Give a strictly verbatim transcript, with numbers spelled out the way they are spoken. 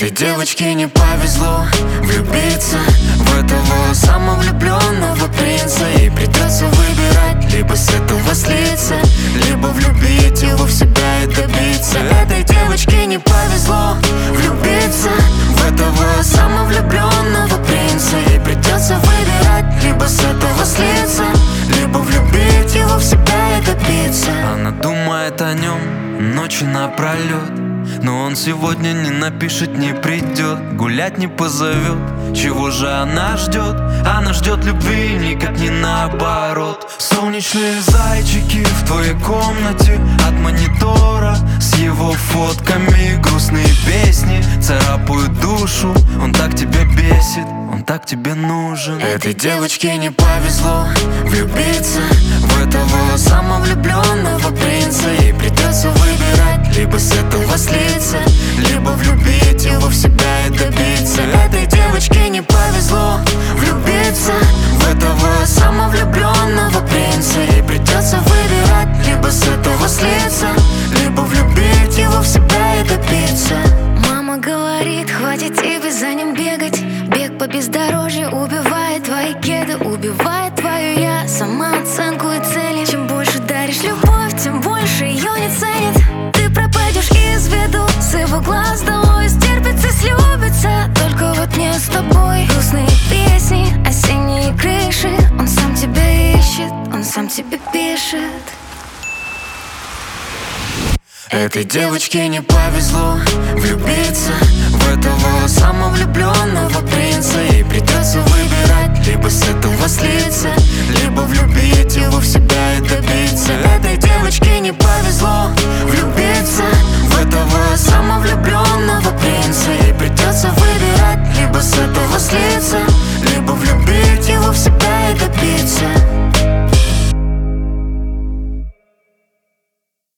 Этой девочке не повезло влюбиться в этого самовлюбленного принца. Ей придется выбирать: либо с этого слиться, либо влюбить его в себя и добиться. Этой девочке не повезло влюбиться в этого самовлюбленного принца. Ей придется выбирать: либо с этого слиться, либо влюбить его в себя и добиться. Она думает о нем ночью напролет, но он сегодня не напишет, не придет, гулять не позовет. Чего же она ждет? Она ждет любви, никак не наоборот. Солнечные зайчики в твоей комнате, от монитора с его фотками грустные песни царапают душу. Он так тебя бесит, он так тебе нужен. Этой девочке не повезло влюбиться в этого самовлюбленного принца. Ей придется выбирать: либо с этого слиться, либо влюбить его в себя и добиться. Этой девочке не повезло влюбиться в этого самовлюбленного принца. Ей придется выбирать: либо с этого слиться, либо влюбить его в себя и добиться. Мама говорит: хватит тебе за ним бегать. Бег по бездорожью убивает твои кеды, убивает твою я, самооценку и цели. Чем больше даришь любовь, тем больше ее не ценит. Ты пропадешь из виду, с его глаз долой. Стерпится, слюбится, только вот не с тобой. Грустные песни, осенние крыши. Он сам тебя ищет, он сам тебе пишет. Этой девочке не повезло влюбиться в этого самовлюбленного принца. Ей придется выбирать: либо с этого слиться,